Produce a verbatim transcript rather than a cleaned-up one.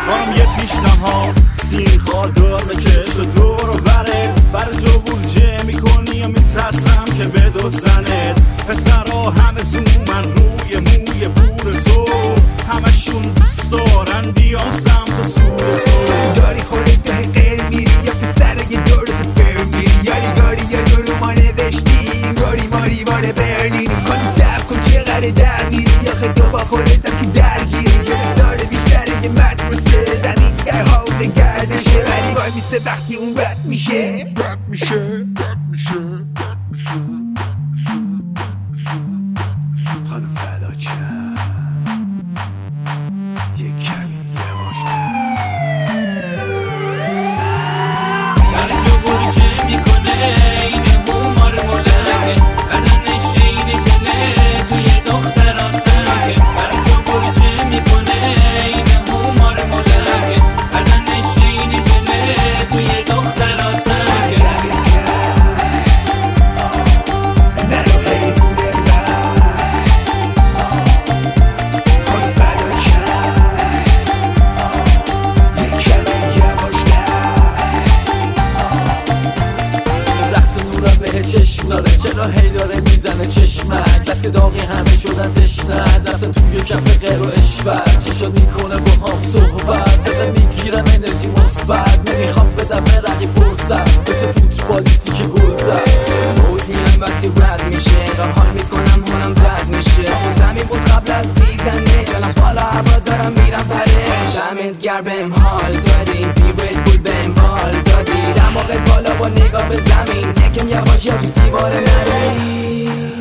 خانم یه پیشنهاد سیر خواه دار بکش و دور و بره بر جو بولجه میکنی یا میترسم که بدوزنت پسرها همه زومن روی موی بور تو همشون دوست دارن بیان سمت سور تو داری خودت داری غیر میری یا پسر یه دور تو فر میری یاری گاری یا دورو ما نوشتی گاری ماری باره برلینی خانم سب کن چقدر در میری یا خیلی تو با خودتم که درگیری که داره بیشتره یه مدرسه زمین در حال گردشه ولی وای میسه وقتی اون رد میشه رد میشه رد میشه خانم فدا چند یه کمی یواشتر در جو بولجه میکنه این بومار ملکه بدنش این جله توی دختراتکه در جو بولجه میکنه این بومار ملکه بدنش این جله توی دختراتکه چشم داره چرا هی داره میزنه چشمک دست که داغی همه شدن تشنه رفته توی کف غیر و اشور چی شد میکنه با هم صحبت ازم میگیرم انرژی مثبت نمیخوام بدم به رقی فرصت مثل فوتبالیستی که گل زد موج میان وقتی رد میشه را حال میکنم حالم رد میشه زمین بود قبل از دیدنش الان بالا هوا دارم میرم پرش دمت گر بهم حال دادی بی رد بول بهم بال دادی دماغت بالا با نگاه به زمین یکم یواش یا تو دیواره نری